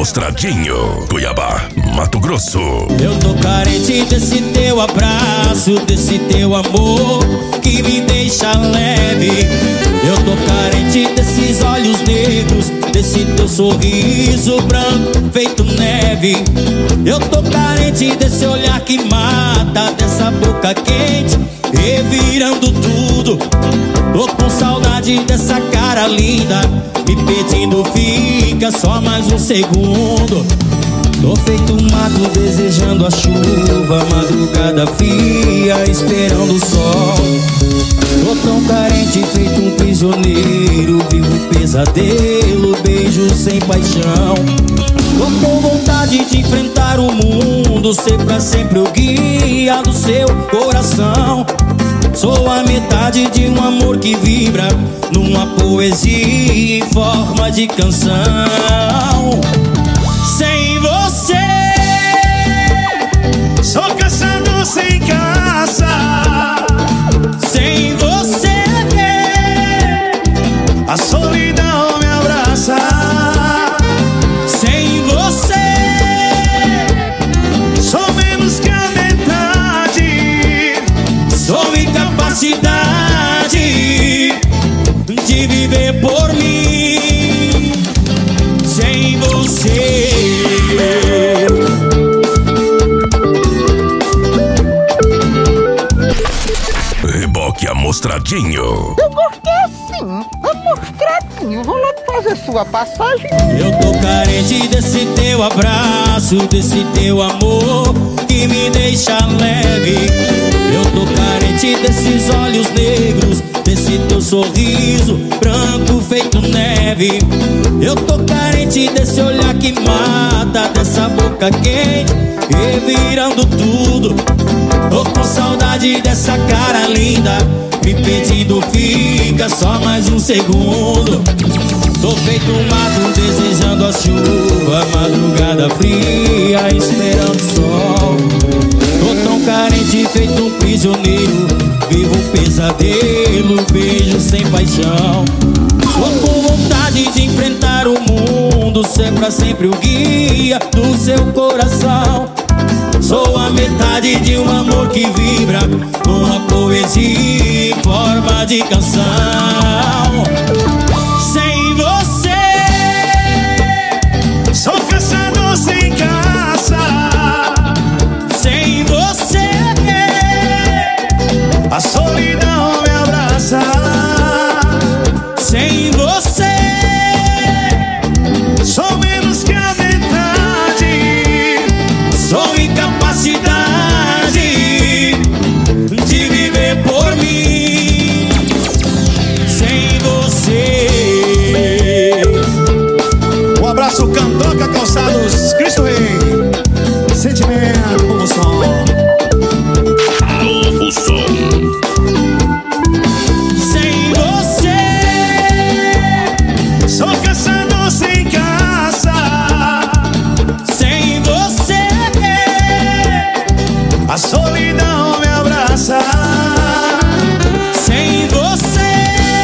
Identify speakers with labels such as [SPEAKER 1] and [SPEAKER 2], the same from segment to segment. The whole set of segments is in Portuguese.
[SPEAKER 1] Amostradinho, Cuiabá, Mato Grosso.
[SPEAKER 2] Eu tô carente desse teu abraço, desse teu amor que me deixa leve. Eu tô carente desses olhos negros, desse teu sorriso branco feito neve. Eu tô carente desse olhar que mata, dessa boca quente revirando tudo. Tô com saudade dessa cara linda, me pedindo fica só mais um segundo. Tô feito um mato desejando a chuva, madrugada fria esperando o sol. Tô tão carente feito um prisioneiro, vivo um pesadelo, beijo sem paixão. Tô com vontade de enfrentar o mundo, ser pra sempre o guia do seu coração. Sou a metade de um amor que vibra numa poesia em forma de canção. Sem você
[SPEAKER 3] sou caçado sem caça.
[SPEAKER 2] Sem você
[SPEAKER 3] a solidão me abraça.
[SPEAKER 2] Sem você
[SPEAKER 3] sou menos que a metade.
[SPEAKER 2] sou incapacidade de viver por mim. Sem você
[SPEAKER 1] Reboque Amostradinho.
[SPEAKER 4] Eu gostei assim, amostradinho. Vou logo fazer sua passagem.
[SPEAKER 2] eu tô carente desse teu abraço, desse teu amor que me deixa leve. Eu tô carente desses olhos negros, desse teu sorriso branco feito neve. Eu tô carente desse olhar que mata, dessa boca quente revirando tudo. Tô com saudade dessa cara linda, me pedindo fica só mais um segundo. Tô feito um mato desejando a chuva, madrugada fria esperando o sol. Tô tão carente feito um prisioneiro, vivo um pesadelo, beijo sem paixão. Tô com vontade de enfrentar o mundo, ser pra sempre o guia do seu coração. Sou a metade de um amor que vibra numa poesia em forma de canção. Sem você
[SPEAKER 3] Sou caçador sem caça.
[SPEAKER 2] sem você
[SPEAKER 3] A solidão me abraça.
[SPEAKER 2] sem você
[SPEAKER 3] Sou menos que a metade.
[SPEAKER 2] sou incapacidade de viver por mim. Sem você
[SPEAKER 3] Um abraço, Candoca Calçados, Cristo Rei. Sentimento como som.
[SPEAKER 1] Novo som.
[SPEAKER 2] sem você
[SPEAKER 3] Sou caçador sem caça.
[SPEAKER 2] sem você
[SPEAKER 3] A solidão me abraça.
[SPEAKER 2] sem você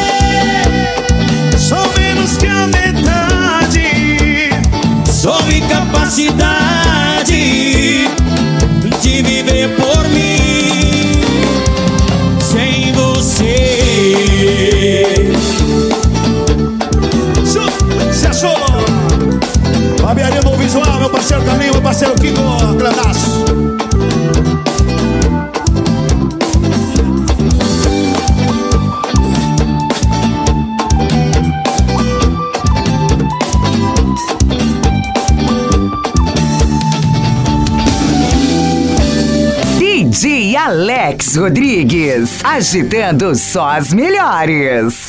[SPEAKER 3] Sou menos que a metade.
[SPEAKER 2] sou incapacidade de viver por mim. Sem você
[SPEAKER 3] Se achou? Barbearia Novo Visual, meu parceiro Carlinhos, meu parceiro Kiko, Cledaço.
[SPEAKER 5] DJ Alex Rodrigues, agitando só as melhores.